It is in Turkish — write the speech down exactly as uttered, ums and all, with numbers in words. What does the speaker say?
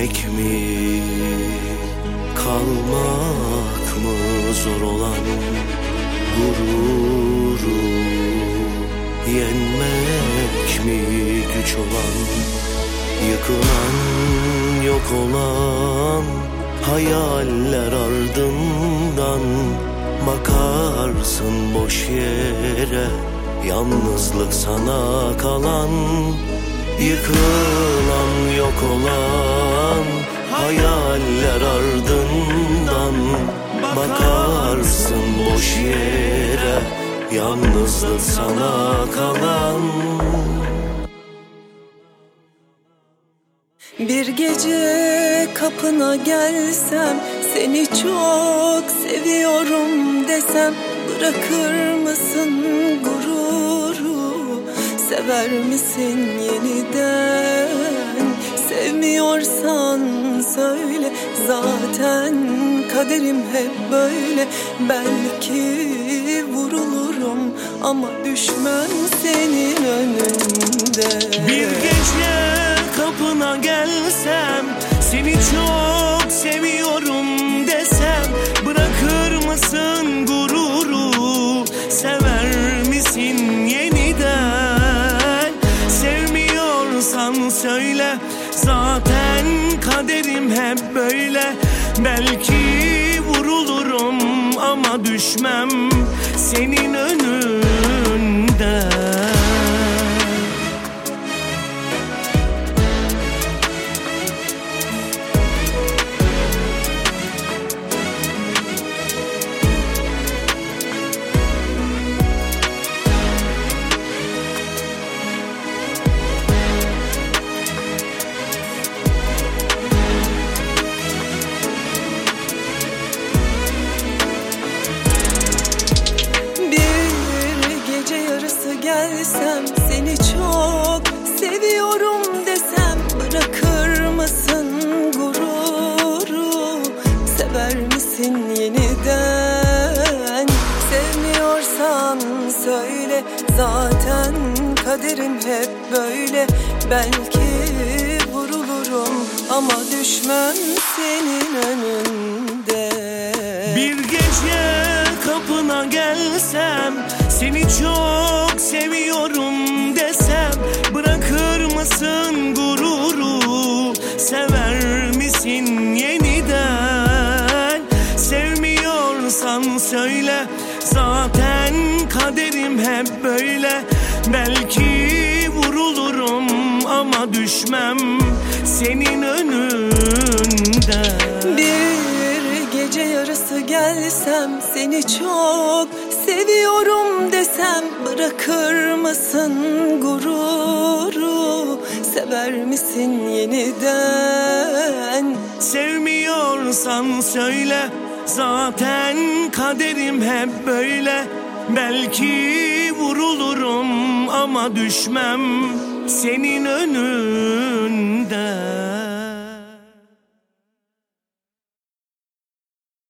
Sevmek mi, kalmak mı zor olan, gururu yenmek mi güç olan, yıkılan yok olan hayaller ardından bakarsın boş yere, yalnızlık sana kalan, yıkılan yok olan hayaller ardından bakarsın boş yere, yalnızlık sana kalan. Bir gece kapına gelsem, seni çok seviyorum desem, bırakır mısın gururu, sever misin yeniden? Sevmiyorsan söyle, zaten kaderim hep böyle. Belki vurulurum ama düşmem senin önünde. Bir gece kapına gelsem, seni çok seviyorum desem, bırakır mısın gururu, sever misin yeniden? Sevmiyorsan söyle, zaten kaderim hep böyle. Belki vurulurum ama düşmem senin önünde. Gelsem, seni çok seviyorum desem, bırakır mısın gururu, sever misin yeniden? Sevmiyorsan söyle, zaten kaderim hep böyle. Belki vurulurum ama düşmem senin önünde. Bir gece kapına gelsem, seni çok seviyorum desem, bırakır mısın gururu, sever misin yeniden? Sevmiyorsan söyle, zaten kaderim hep böyle. Belki vurulurum ama düşmem senin önünde. Bir gece yarısı gelsem, seni çok seviyorum desem, bırakır mısın gururu, sever misin yeniden? Sevmiyorsan söyle, zaten kaderim hep böyle. Belki vurulurum ama düşmem senin önünde.